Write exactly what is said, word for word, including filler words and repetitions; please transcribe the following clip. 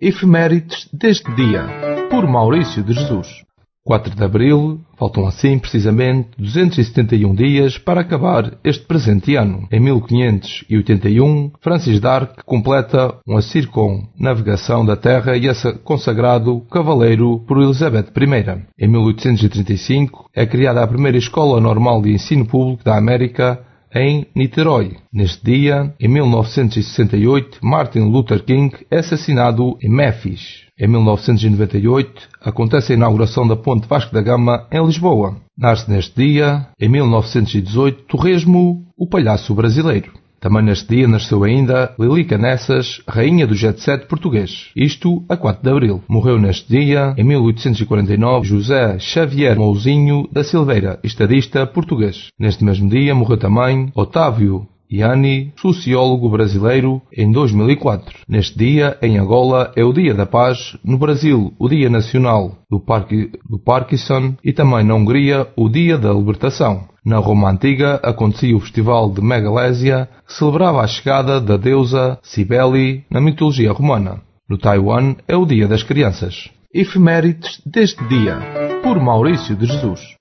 Efemérides deste dia, por Maurício de Jesus. quatro de Abril, faltam assim precisamente duzentos e setenta e um dias para acabar este presente ano. Em mil quinhentos e oitenta e um, Francis Drake completa uma circunnavegação da Terra e é consagrado cavaleiro por Elizabeth I. Em mil oitocentos e trinta e cinco, é criada a primeira Escola Normal de Ensino Público da América, em Niterói. Neste dia, em mil novecentos e sessenta e oito, Martin Luther King é assassinado em Memphis. Em mil novecentos e noventa e oito, acontece a inauguração da Ponte Vasco da Gama em Lisboa. Nasce neste dia, em mil novecentos e dezoito, Torresmo, o palhaço brasileiro. Também neste dia nasceu ainda Lili Canessas, rainha do jet set português. Isto a quatro de Abril. Morreu neste dia, em mil oitocentos e quarenta e nove, José Xavier Mouzinho da Silveira, estadista português. Neste mesmo dia morreu também Otávio Ianni, sociólogo brasileiro, em dois mil e quatro. Neste dia, em Angola, é o Dia da Paz, no Brasil, o Dia Nacional do, Parqui, do Parkinson e também na Hungria, o Dia da Libertação. Na Roma Antiga acontecia o Festival de Megalésia, que celebrava a chegada da deusa Cibele na mitologia romana. No Taiwan é o Dia das Crianças. Efemérides deste dia, por Maurício de Jesus.